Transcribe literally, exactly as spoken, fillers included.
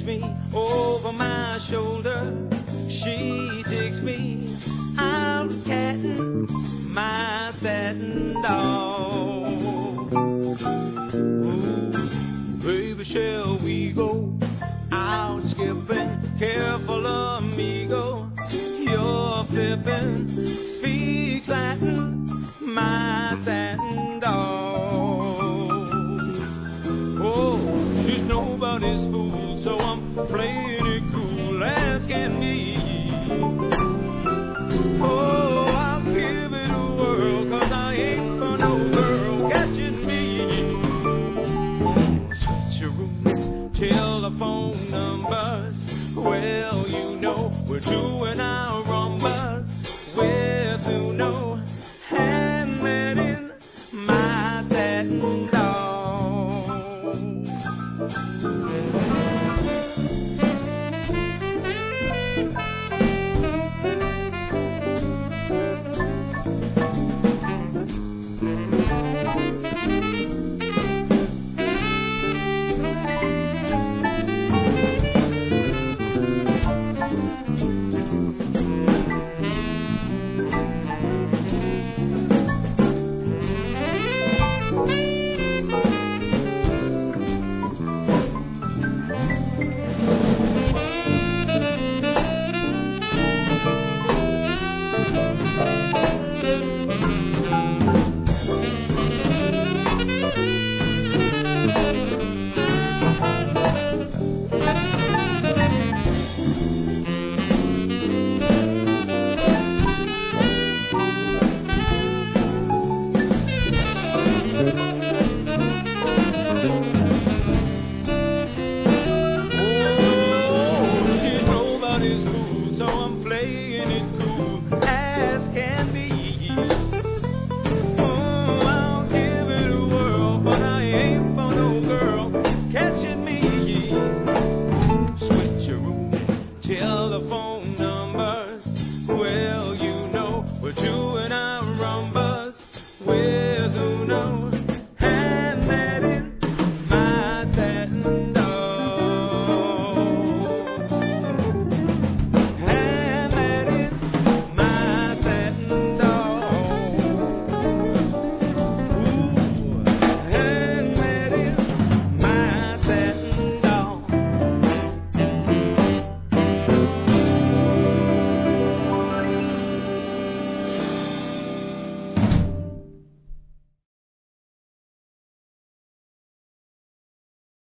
me over my shoulder. She takes me out catting my satin dog. Ooh, baby, shall we go out skipping? Careful, amigo, you're flipping. Speaks Latin, my satin dog. Oh, she's nobody's fool, so I'm playing it cool as can be. Oh, I'll give it a whirl, cause I ain't for no girl catching me. Switcheroos, telephone numbers, well, you know we're doing